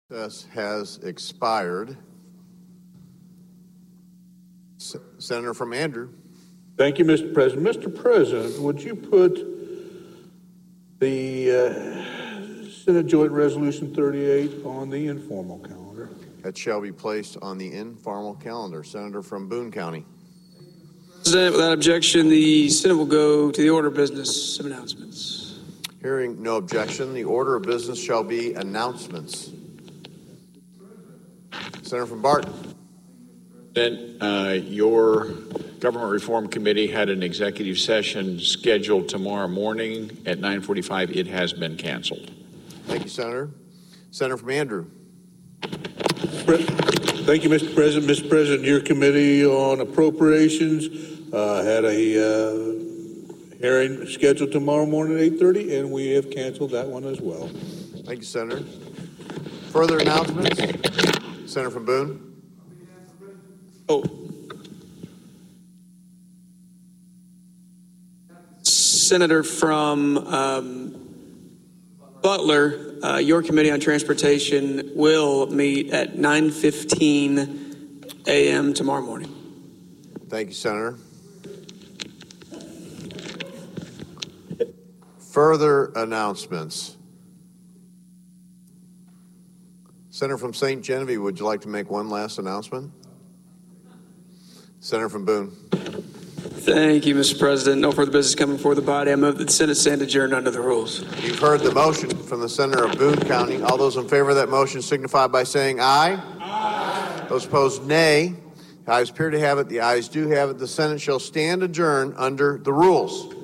Recess has expired. Senator from Andrew. Thank you, Mr. President. Mr. President, would you put the Senate Joint Resolution 38 on the informal calendar? That shall be placed on the informal calendar. Senator from Boone County. President, without objection, the Senate will go to the order of business. Some announcements. Hearing no objection, the order of business shall be announcements. Senator from Barton. Your Government Reform Committee had an executive session scheduled tomorrow morning at 9:45. It has been canceled. Thank you, Senator. Senator from Andrew. Thank you, Mr. President. Mr. President, your Committee on Appropriations had a hearing scheduled tomorrow morning at 8:30, and we have canceled that one as well. Thank you, Senator. Further announcements? Senator from Boone. Senator from Butler, your Committee on Transportation will meet at 9:15 a.m. tomorrow morning. Thank you, Senator. Further announcements. Senator from St. Genevieve, would you like to make one last announcement? Senator from Boone. Thank you, Mr. President. No further business coming before the body. I move that the Senate stand adjourned under the rules. You've heard the motion from the Senator of Boone County. All those in favor of that motion signify by saying aye. Aye. Those opposed, nay. The ayes appear to have it. The ayes do have it. The Senate shall stand adjourned under the rules.